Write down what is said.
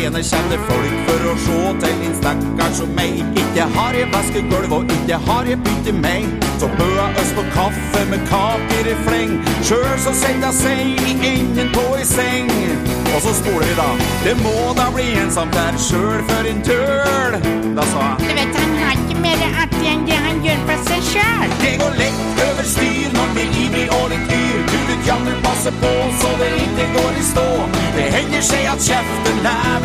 scene kommer det folk for å se til din stakkar som meg. Ikke har jeg vasket gulv og ikke har jeg byttet meg. Så bøa oss på kaffe med kaker i fleng. Sjøl så sender seg i enden på i seng. Og så spoler vi da. Det må da bli ensamt der sjøl for en tøl. Da sa han. Du vet, han har ikke mer artig enn det han gjør for seg sjøl. Det går lett over styr når det er ivrig og litt dyr. Du vet Janne passer på så det ikke går i stå. Det hender seg at kjeften lever